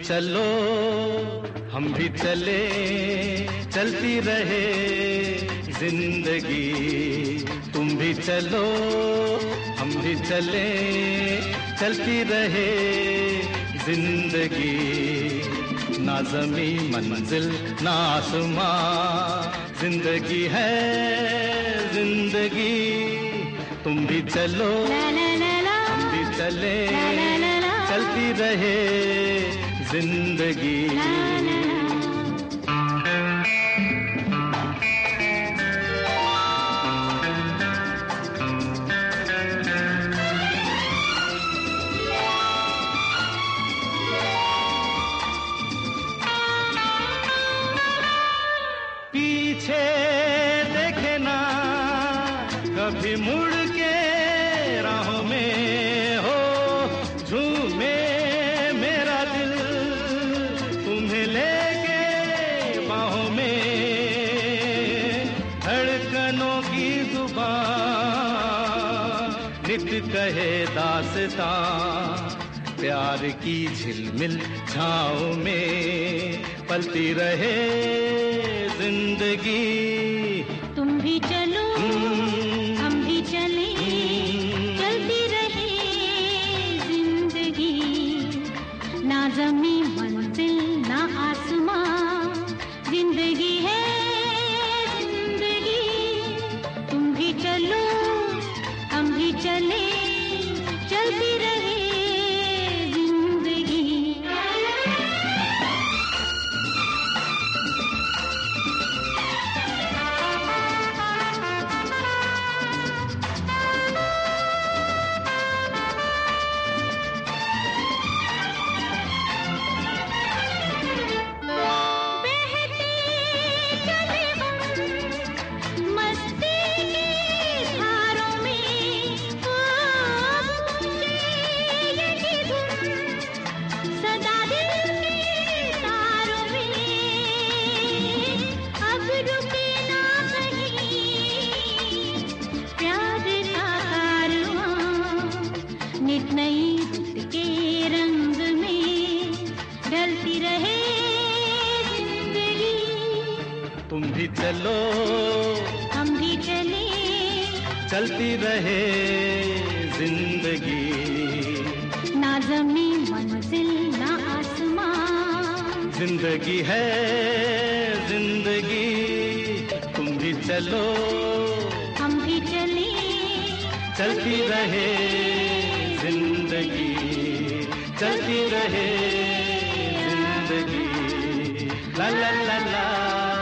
चलो हम भी चले, चलती रहे जिंदगी। तुम भी चलो हम भी चले, चलती रहे जिंदगी। ना ज़मीं मंजिल ना आसमां, जिंदगी है जिंदगी। तुम भी चलो हम भी चले, चलती रहे जिंदगी। पीछे देखे ना कभी मुड़ के, राहों में हो झूमे मेरा दिल, तुम्हें लेके बाहों में। धड़कनों की जुबान नित कहे दास्तां, प्यार की झिलमिल छाँव में पलती रहे जिंदगी। तुम भी चलो हम भी चले, चलती रहे जिंदगी। ना ज़मीं मंजिल ना आसमां, जिंदगी है जिंदगी। तुम भी चलो हम भी चले, चलती रहे जिंदगी। नित नई रुत के रंग में ढलती रहे जिंदगी। तुम भी चलो हम भी चले, चलती रहे जिंदगी। ना ज़मीं मंजिल ना आसमां, जिंदगी है जिंदगी। तुम भी चलो हम भी चले, चलती रहे जिंदगी, चलती रहे जिंदगी। ला ला ला ला।